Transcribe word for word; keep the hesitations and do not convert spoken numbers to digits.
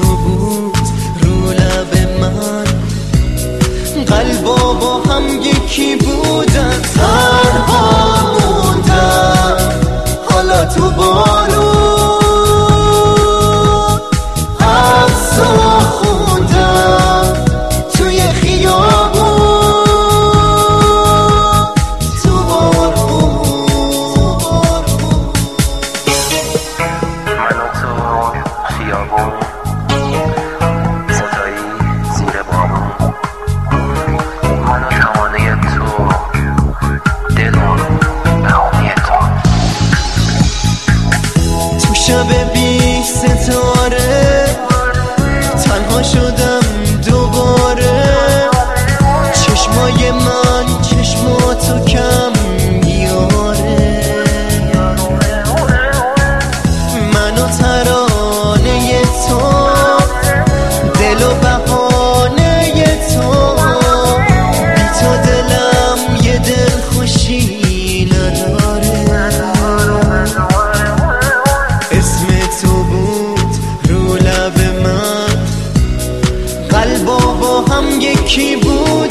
بود رو لب من، قلبا با هم یکی بودن، تنها موندم حالا تو بارون، عکسا خوندم توی خیابون، تو بارون. من و تو خیابون، صدایی زیر بارون، من و تمانه تو، دلم بهانه تو. تو شب بی ستاره تنها شدم دوباره، چشمای من چشماتو کم میاره، من و ترانه تو، دل و بهانه تو، بی تو دلم یه دل خوشی نداره. اسم تو بود رو لب من، قلبا با هم یکی بود،